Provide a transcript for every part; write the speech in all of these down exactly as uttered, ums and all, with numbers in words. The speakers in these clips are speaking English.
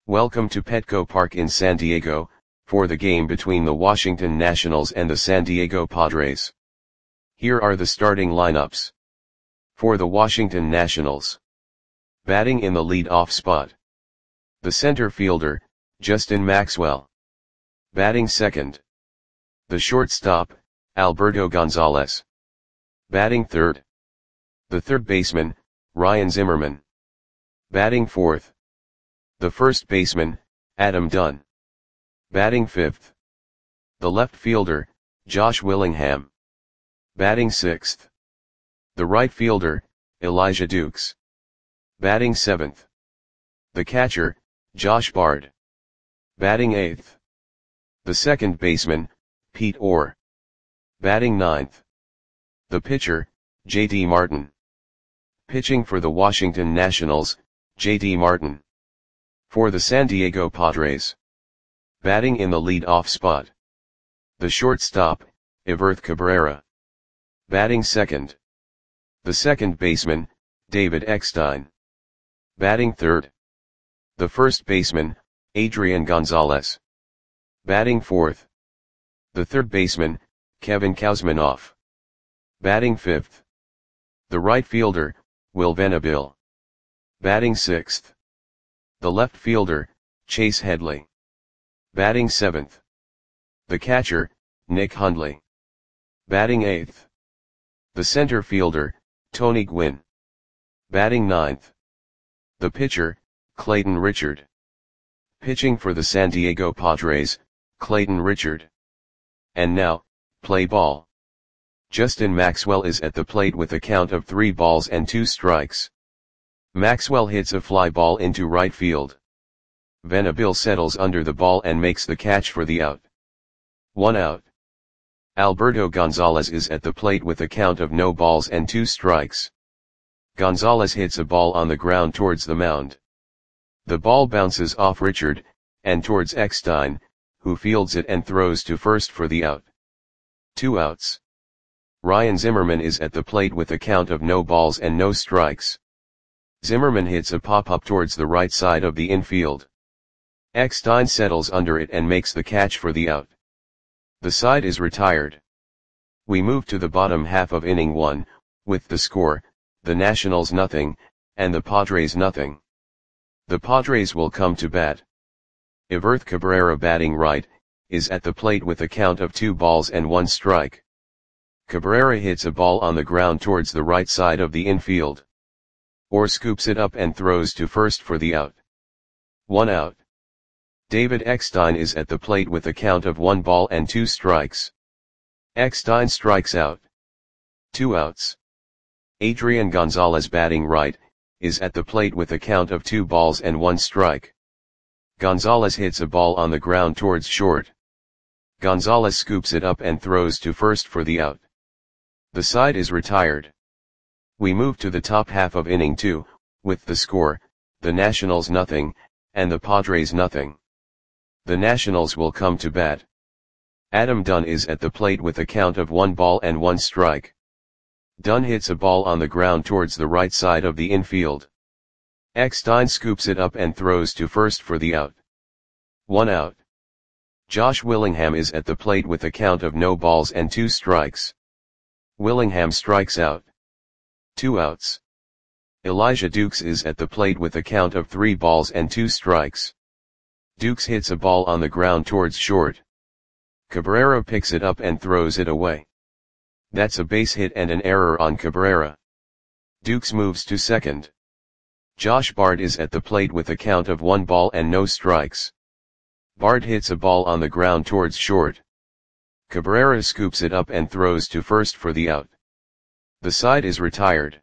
Welcome to Petco Park in San Diego, for the game between the Washington Nationals and the San Diego Padres. Here are the starting lineups. For the Washington Nationals. Batting in the lead-off spot. The center fielder, Justin Maxwell. Batting second. The shortstop, Alberto Gonzalez. Batting third. The third baseman, Ryan Zimmerman. Batting fourth. The first baseman, Adam Dunn. Batting fifth. The left fielder, Josh Willingham. Batting sixth. The right fielder, Elijah Dukes. Batting seventh. The catcher, Josh Bard. Batting eighth. The second baseman, Pete Orr. Batting ninth. The pitcher, J D Martin. Pitching for the Washington Nationals, J D Martin. For the San Diego Padres. Batting in the lead-off spot. The shortstop, Everth Cabrera. Batting second. The second baseman, David Eckstein. Batting third. The first baseman, Adrian Gonzalez. Batting fourth. The third baseman, Kevin Kuzminoff. Batting fifth. The right fielder, Will Venable. Batting sixth. The left fielder, Chase Headley. Batting seventh. The catcher, Nick Hundley. Batting eighth. The center fielder, Tony Gwynn. Batting ninth. The pitcher, Clayton Richard. Pitching for the San Diego Padres, Clayton Richard. And now, play ball. Justin Maxwell is at the plate with a count of three balls and two strikes. Maxwell hits a fly ball into right field. Venable settles under the ball and makes the catch for the out. One out. Alberto Gonzalez is at the plate with a count of no balls and two strikes. Gonzalez hits a ball on the ground towards the mound. The ball bounces off Richard, and towards Eckstein, who fields it and throws to first for the out. Two outs. Ryan Zimmerman is at the plate with a count of no balls and no strikes. Zimmerman hits a pop-up towards the right side of the infield. Eckstein settles under it and makes the catch for the out. The side is retired. We move to the bottom half of inning one, with the score, the Nationals nothing, and the Padres nothing. The Padres will come to bat. Everth Cabrera, batting right, is at the plate with a count of two balls and one strike. Cabrera hits a ball on the ground towards the right side of the infield. Orr scoops it up and throws to first for the out. One out. David Eckstein is at the plate with a count of one ball and two strikes. Eckstein strikes out. Two outs. Adrian Gonzalez, batting right, is at the plate with a count of two balls and one strike. Gonzalez hits a ball on the ground towards short. Gonzalez scoops it up and throws to first for the out. The side is retired. We move to the top half of inning two, with the score, the Nationals nothing, and the Padres nothing. The Nationals will come to bat. Adam Dunn is at the plate with a count of one ball and one strike. Dunn hits a ball on the ground towards the right side of the infield. Eckstein scoops it up and throws to first for the out. One out. Josh Willingham is at the plate with a count of no balls and two strikes. Willingham strikes out. Two outs. Elijah Dukes is at the plate with a count of three balls and two strikes. Dukes hits a ball on the ground towards short. Cabrera picks it up and throws it away. That's a base hit and an error on Cabrera. Dukes moves to second. Josh Bard is at the plate with a count of one ball and no strikes. Bard hits a ball on the ground towards short. Cabrera scoops it up and throws to first for the out. The side is retired.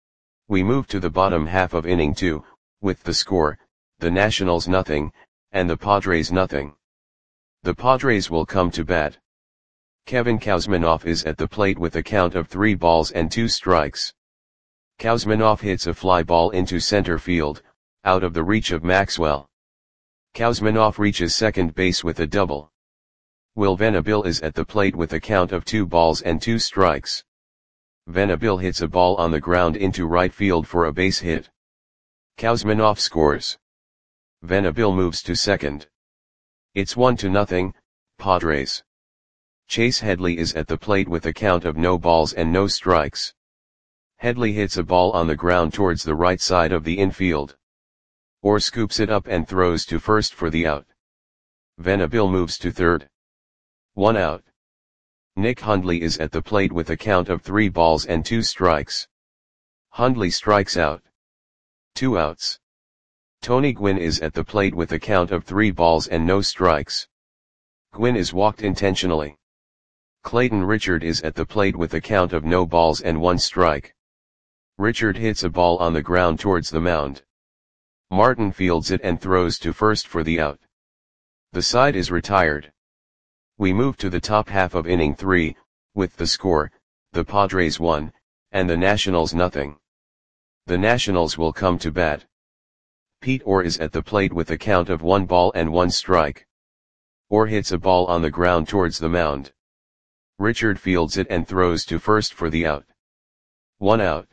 We move to the bottom half of inning two, with the score, the Nationals nothing, and the Padres nothing. The Padres will come to bat. Kevin Kuzminoff is at the plate with a count of three balls and two strikes. Kuzminoff hits a fly ball into center field, out of the reach of Maxwell. Kuzminoff reaches second base with a double. Will Venable is at the plate with a count of two balls and two strikes. Venable hits a ball on the ground into right field for a base hit. Kuzminoff scores. Venabil moves to second. It's one to nothing, Padres. Chase Headley is at the plate with a count of no balls and no strikes. Headley hits a ball on the ground towards the right side of the infield. Orr scoops it up and throws to first for the out. Venabil moves to third. One out. Nick Hundley is at the plate with a count of three balls and two strikes. Hundley strikes out. Two outs. Tony Gwynn is at the plate with a count of three balls and no strikes. Gwynn is walked intentionally. Clayton Richard is at the plate with a count of no balls and one strike. Richard hits a ball on the ground towards the mound. Martin fields it and throws to first for the out. The side is retired. We move to the top half of inning three, with the score, the Padres one, and the Nationals nothing. The Nationals will come to bat. Pete Orr is at the plate with a count of one ball and one strike. Orr hits a ball on the ground towards the mound. Richard fields it and throws to first for the out. One out.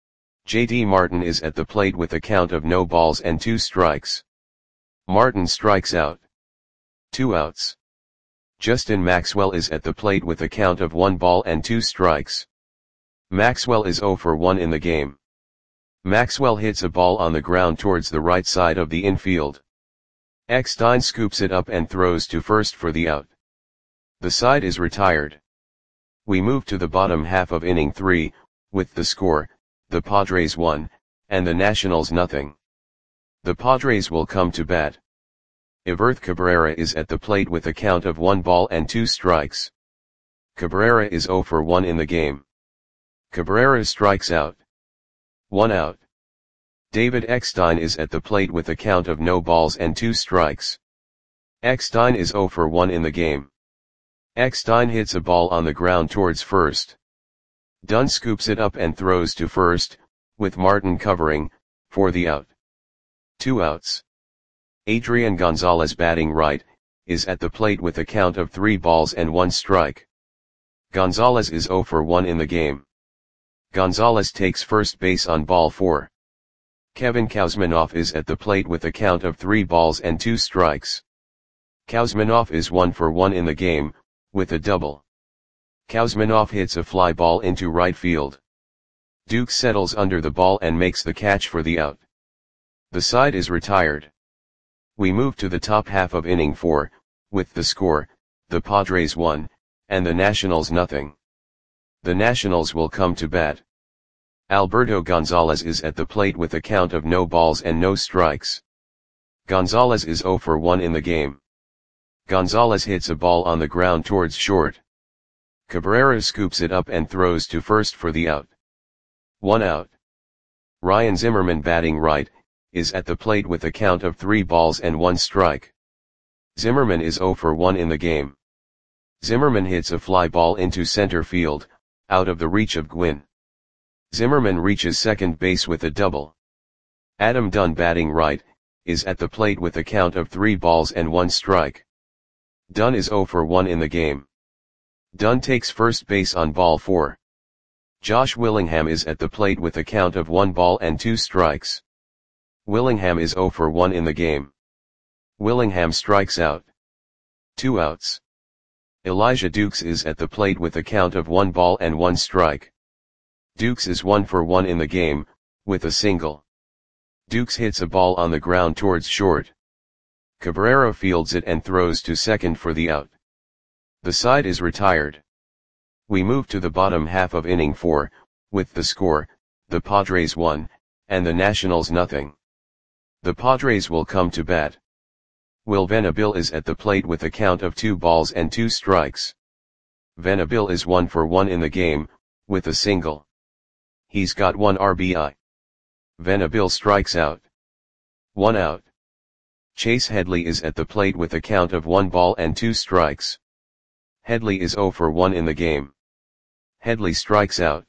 J D Martin is at the plate with a count of no balls and two strikes. Martin strikes out. Two outs. Justin Maxwell is at the plate with a count of one ball and two strikes. Maxwell is zero for one in the game. Maxwell hits a ball on the ground towards the right side of the infield. Eckstein scoops it up and throws to first for the out. The side is retired. We move to the bottom half of inning three, with the score, the Padres one, and the Nationals nothing. The Padres will come to bat. Everth Cabrera is at the plate with a count of one ball and two strikes. Cabrera is zero for one in the game. Cabrera strikes out. One out. David Eckstein is at the plate with a count of no balls and two strikes. Eckstein is zero for one in the game. Eckstein hits a ball on the ground towards first. Dunn scoops it up and throws to first, with Martin covering, for the out. Two outs. Adrian Gonzalez batting right, is at the plate with a count of three balls and one strike. Gonzalez is zero for one in the game. Gonzalez takes first base on ball four. Kevin Kuzminoff is at the plate with a count of three balls and two strikes. Kuzminoff is one for one in the game, with a double. Kuzminoff hits a fly ball into right field. Duke settles under the ball and makes the catch for the out. The side is retired. We move to the top half of inning four, with the score, the Padres one, and the Nationals nothing. The Nationals will come to bat. Alberto Gonzalez is at the plate with a count of no balls and no strikes. Gonzalez is zero for one in the game. Gonzalez hits a ball on the ground towards short. Cabrera scoops it up and throws to first for the out. One out. Ryan Zimmerman batting right, is at the plate with a count of three balls and one strike. Zimmerman is zero for one in the game. Zimmerman hits a fly ball into center field, out of the reach of Gwynn. Zimmerman reaches second base with a double. Adam Dunn batting right, is at the plate with a count of three balls and one strike. Dunn is zero for one in the game. Dunn takes first base on ball four. Josh Willingham is at the plate with a count of one ball and two strikes. Willingham is zero for one in the game. Willingham strikes out. Two outs. Elijah Dukes is at the plate with a count of one ball and one strike. Dukes is one for one in the game, with a single. Dukes hits a ball on the ground towards short. Cabrera fields it and throws to second for the out. The side is retired. We move to the bottom half of inning four, with the score, the Padres one, and the Nationals nothing. The Padres will come to bat. Will Venabil is at the plate with a count of two balls and two strikes. Venabil is one for one in the game, with a single. He's got one R B I. Venabil strikes out. One out. Chase Headley is at the plate with a count of one ball and two strikes. Headley is zero for one in the game. Headley strikes out.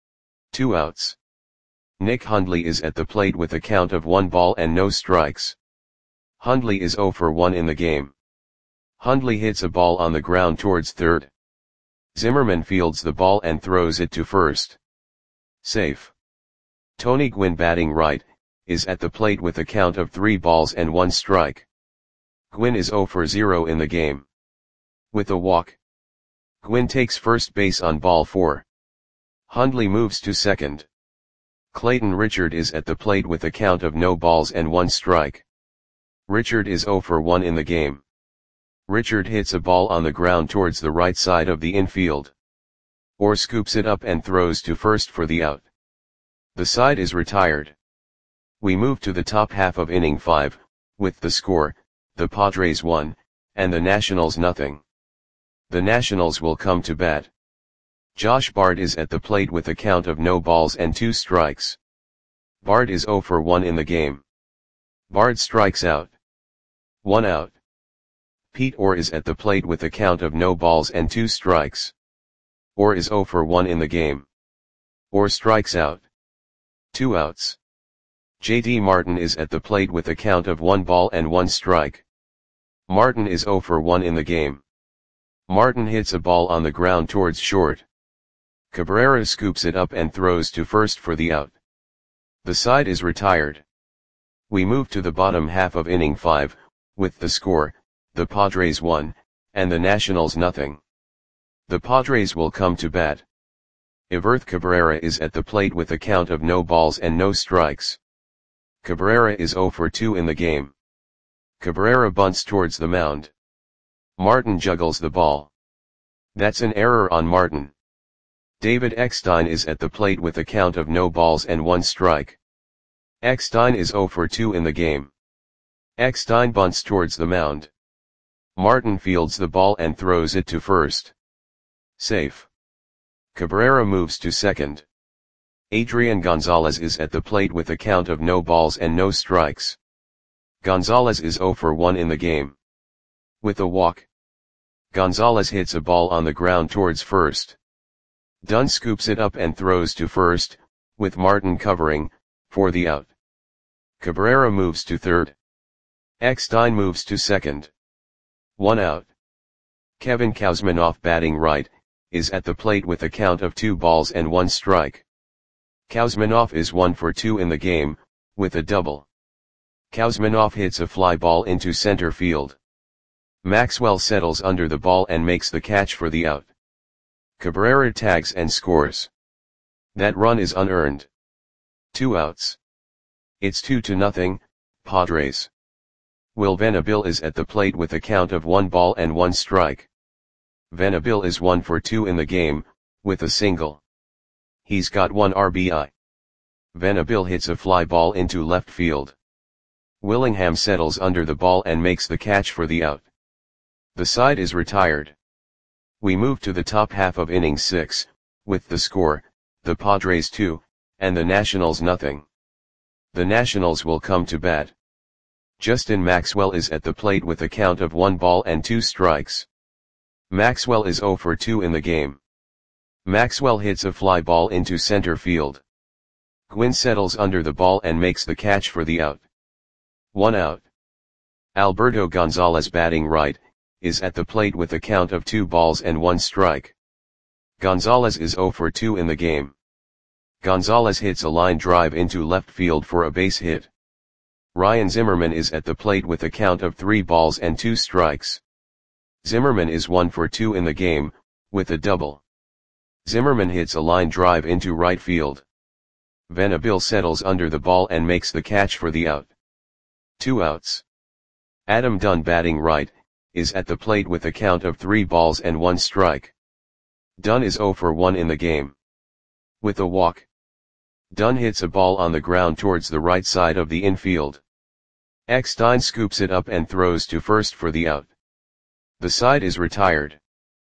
Two outs. Nick Hundley is at the plate with a count of one ball and no strikes. Hundley is zero for one in the game. Hundley hits a ball on the ground towards third. Zimmerman fields the ball and throws it to first. Safe. Tony Gwynn batting right, is at the plate with a count of three balls and one strike. Gwynn is zero for zero in the game. With a walk, Gwynn takes first base on ball four. Hundley moves to second. Clayton Richard is at the plate with a count of no balls and one strike. Richard is zero for one in the game. Richard hits a ball on the ground towards the right side of the infield. Orr scoops it up and throws to first for the out. The side is retired. We move to the top half of inning five, with the score, the Padres one, and the Nationals nothing. The Nationals will come to bat. Josh Bard is at the plate with a count of no balls and two strikes. Bard is zero for one in the game. Bard strikes out. One out. Pete Orr is at the plate with a count of no balls and two strikes. Orr is zero for one in the game. Orr strikes out. Two outs. J D Martin is at the plate with a count of one ball and one strike. Martin is zero for one in the game. Martin hits a ball on the ground towards short. Cabrera scoops it up and throws to first for the out. The side is retired. We move to the bottom half of inning five, with the score, the Padres one, and the Nationals nothing. The Padres will come to bat. Everth Cabrera is at the plate with a count of no balls and no strikes. Cabrera is zero for two in the game. Cabrera bunts towards the mound. Martin juggles the ball. That's an error on Martin. David Eckstein is at the plate with a count of no balls and one strike. Eckstein is zero for two in the game. Eckstein bunts towards the mound. Martin fields the ball and throws it to first. Safe. Cabrera moves to second. Adrian Gonzalez is at the plate with a count of no balls and no strikes. Gonzalez is zero for one in the game. With a walk, Gonzalez hits a ball on the ground towards first. Dunn scoops it up and throws to first, with Martin covering, for the out. Cabrera moves to third. Eckstein moves to second. One out. Kevin Kuzminoff, batting right, is at the plate with a count of two balls and one strike. Kuzminoff is one for two in the game, with a double. Kuzminoff hits a fly ball into center field. Maxwell settles under the ball and makes the catch for the out. Cabrera tags and scores. That run is unearned. Two outs. It's two to nothing, Padres. Will Venable is at the plate with a count of one ball and one strike. Venable is one for two in the game, with a single. He's got one R B I. Venable hits a fly ball into left field. Willingham settles under the ball and makes the catch for the out. The side is retired. We move to the top half of inning six, with the score, the Padres two, and the Nationals nothing. The Nationals will come to bat. Justin Maxwell is at the plate with a count of one ball and two strikes. Maxwell is zero for two in the game. Maxwell hits a fly ball into center field. Gwynn settles under the ball and makes the catch for the out. One out. Alberto Gonzalez, batting right, is at the plate with a count of two balls and one strike. Gonzalez is zero for two in the game. Gonzalez hits a line drive into left field for a base hit. Ryan Zimmerman is at the plate with a count of three balls and two strikes. Zimmerman is one for two in the game, with a double. Zimmerman hits a line drive into right field. Venable settles under the ball and makes the catch for the out. Two outs. Adam Dunn, batting right, is at the plate with a count of three balls and one strike. Dunn is zero for one in the game. With a walk, Dunn hits a ball on the ground towards the right side of the infield. Eckstein scoops it up and throws to first for the out. The side is retired.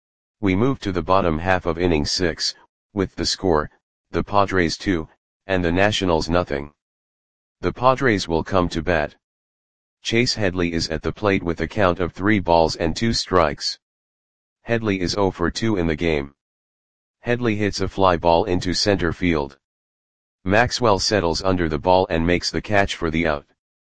We move to the bottom half of inning six, with the score, the Padres two, and the Nationals nothing. The Padres will come to bat. Chase Headley is at the plate with a count of three balls and two strikes. Headley is zero for two in the game. Headley hits a fly ball into center field. Maxwell settles under the ball and makes the catch for the out.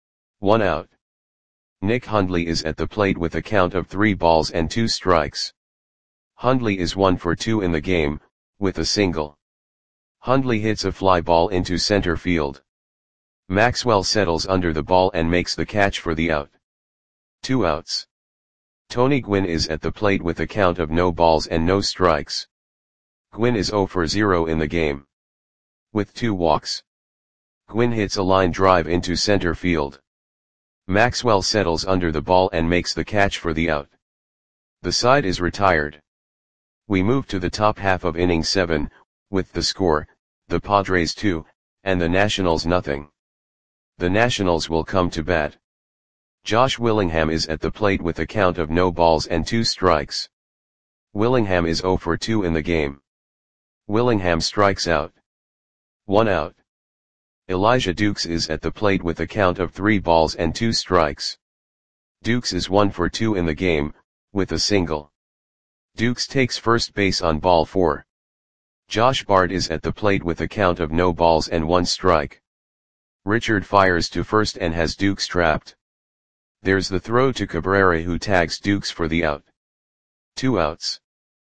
One out. Nick Hundley is at the plate with a count of three balls and two strikes. Hundley is one for two in the game, with a single. Hundley hits a fly ball into center field. Maxwell settles under the ball and makes the catch for the out. Two outs. Tony Gwynn is at the plate with a count of no balls and no strikes. Gwynn is zero for zero in the game. With two walks. Gwynn hits a line drive into center field. Maxwell settles under the ball and makes the catch for the out. The side is retired. We move to the top half of inning seven, with the score, the Padres two, and the Nationals nothing. The Nationals will come to bat. Josh Willingham is at the plate with a count of no balls and two strikes. Willingham is zero for two in the game. Willingham strikes out. One out. Elijah Dukes is at the plate with a count of three balls and two strikes. Dukes is one for two in the game, with a single. Dukes takes first base on ball four. Josh Bard is at the plate with a count of no balls and one strike. Richard fires to first and has Dukes trapped. There's the throw to Cabrera, who tags Dukes for the out. Two outs.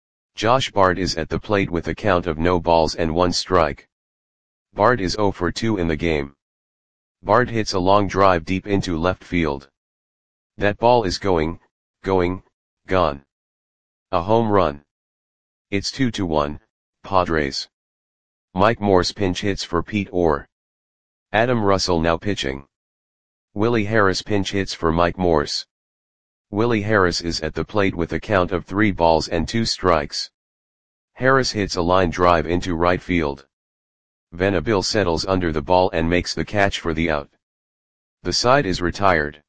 Josh Bard is at the plate with a count of no balls and one strike. Bard is zero for two in the game. Bard hits a long drive deep into left field. That ball is going, going, gone. A home run. It's two to one, Padres. Mike Morse pinch hits for Pete Orr. Adam Russell now pitching. Willie Harris pinch hits for Mike Morse. Willie Harris is at the plate with a count of three balls and two strikes. Harris hits a line drive into right field. Venable settles under the ball and makes the catch for the out. The side is retired.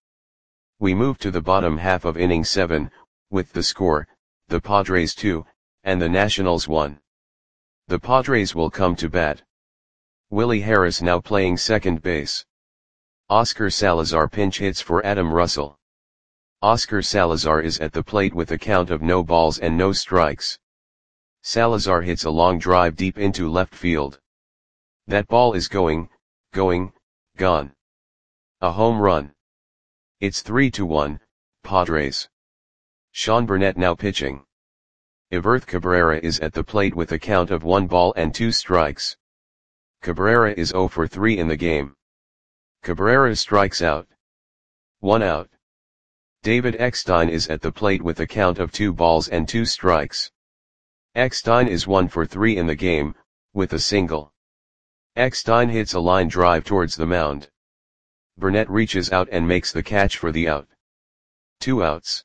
We move to the bottom half of inning seven, with the score, the Padres two, and the Nationals one. The Padres will come to bat. Willie Harris now playing second base. Oscar Salazar pinch hits for Adam Russell. Oscar Salazar is at the plate with a count of no balls and no strikes. Salazar hits a long drive deep into left field. That ball is going, going, gone. A home run. It's three to one, Padres. Sean Burnett now pitching. Everth Cabrera is at the plate with a count of one ball and two strikes. Cabrera is zero for three in the game. Cabrera strikes out. One out. David Eckstein is at the plate with a count of two balls and two strikes. Eckstein is one for three in the game, with a single. Eckstein hits a line drive towards the mound. Burnett reaches out and makes the catch for the out. Two outs.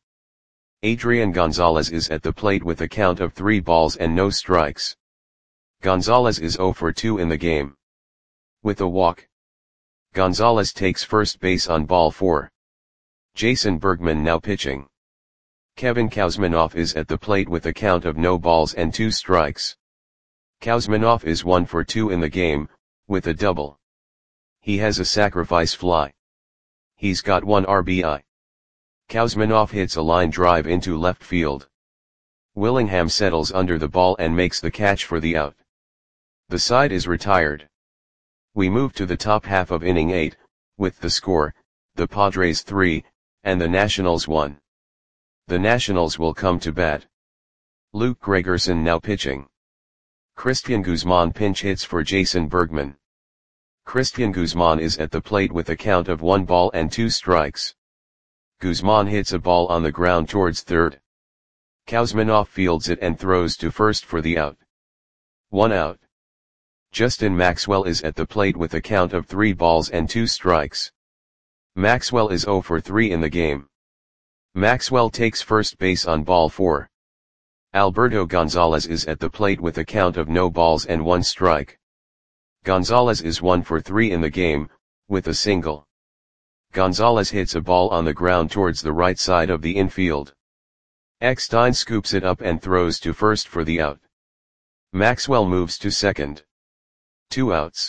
Adrian Gonzalez is at the plate with a count of three balls and no strikes. Gonzalez is zero for two in the game. With a walk. Gonzalez takes first base on ball four. Jason Bergman now pitching. Kevin Kouzmanoff is at the plate with a count of no balls and two strikes. Kouzmanoff is one for two in the game, with a double. He has a sacrifice fly. He's got one R B I. Kouzmanoff hits a line drive into left field. Willingham settles under the ball and makes the catch for the out. The side is retired. We move to the top half of inning eight, with the score, the Padres three, and the Nationals one. The Nationals will come to bat. Luke Gregerson now pitching. Christian Guzman pinch hits for Jason Bergman. Christian Guzman is at the plate with a count of one ball and two strikes. Guzman hits a ball on the ground towards third. Kouzmanoff fields it and throws to first for the out. One out. Justin Maxwell is at the plate with a count of three balls and two strikes. Maxwell is zero for three in the game. Maxwell takes first base on ball four. Alberto Gonzalez is at the plate with a count of no balls and one strike. Gonzalez is one for three in the game, with a single. Gonzalez hits a ball on the ground towards the right side of the infield. Eckstein scoops it up and throws to first for the out. Maxwell moves to second. Two outs.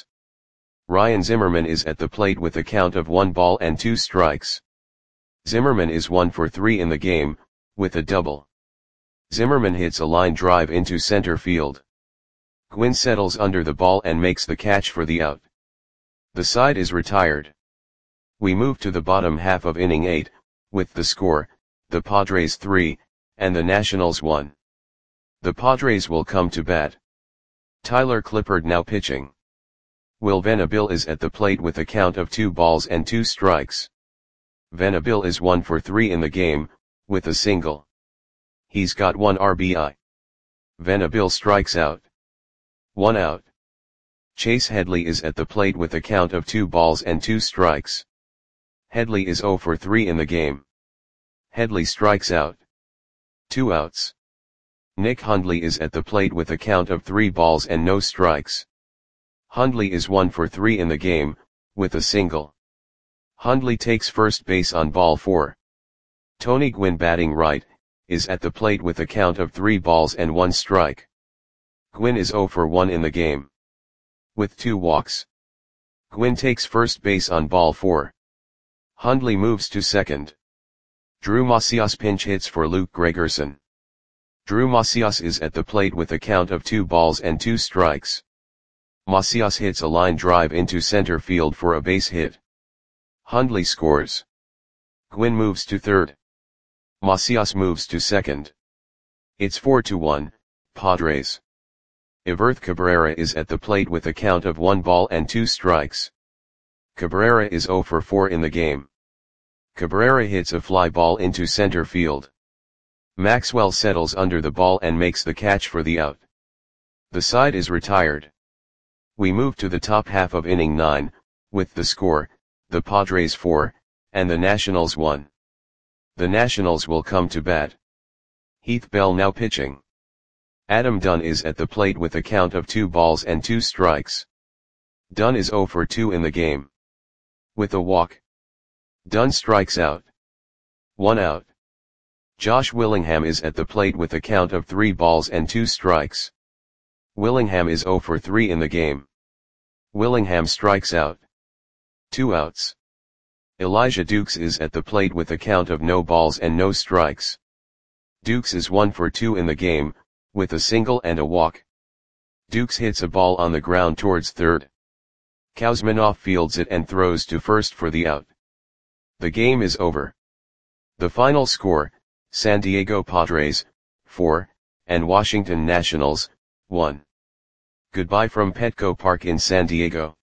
Ryan Zimmerman is at the plate with a count of one ball and two strikes. Zimmerman is one for three in the game, with a double. Zimmerman hits a line drive into center field. Gwynn settles under the ball and makes the catch for the out. The side is retired. We move to the bottom half of inning eight, with the score, the Padres three, and the Nationals one. The Padres will come to bat. Tyler Clippard now pitching. Will Venabil is at the plate with a count of two balls and two strikes. Venabil is one for three in the game, with a single. He's got one R B I. Venabil strikes out. One out. Chase Headley is at the plate with a count of two balls and two strikes. Headley is zero for three in the game. Headley strikes out. Two outs. Nick Hundley is at the plate with a count of three balls and no strikes. Hundley is one for three in the game, with a single. Hundley takes first base on ball four. Tony Gwynn, batting right, is at the plate with a count of three balls and one strike. Gwynn is zero for one in the game, with two walks. Gwynn takes first base on ball four. Hundley moves to second. Drew Macias pinch hits for Luke Gregerson. Drew Macias is at the plate with a count of two balls and two strikes. Macias hits a line drive into center field for a base hit. Hundley scores. Gwynn moves to third. Macias moves to second. It's four to one, Padres. Everth Cabrera is at the plate with a count of one ball and two strikes. Cabrera is zero for four in the game. Cabrera hits a fly ball into center field. Maxwell settles under the ball and makes the catch for the out. The side is retired. We move to the top half of inning nine, with the score, the Padres four, and the Nationals one. The Nationals will come to bat. Heath Bell now pitching. Adam Dunn is at the plate with a count of two balls and two strikes. Dunn is zero for two in the game, with a walk. Dunn strikes out. One out. Josh Willingham is at the plate with a count of three balls and two strikes. Willingham is zero for three in the game. Willingham strikes out. Two outs. Elijah Dukes is at the plate with a count of no balls and no strikes. Dukes is one for two in the game, with a single and a walk. Dukes hits a ball on the ground towards third. Kuzminoff fields it and throws to first for the out. The game is over. The final score, San Diego Padres, four, and Washington Nationals, one. Goodbye from Petco Park in San Diego.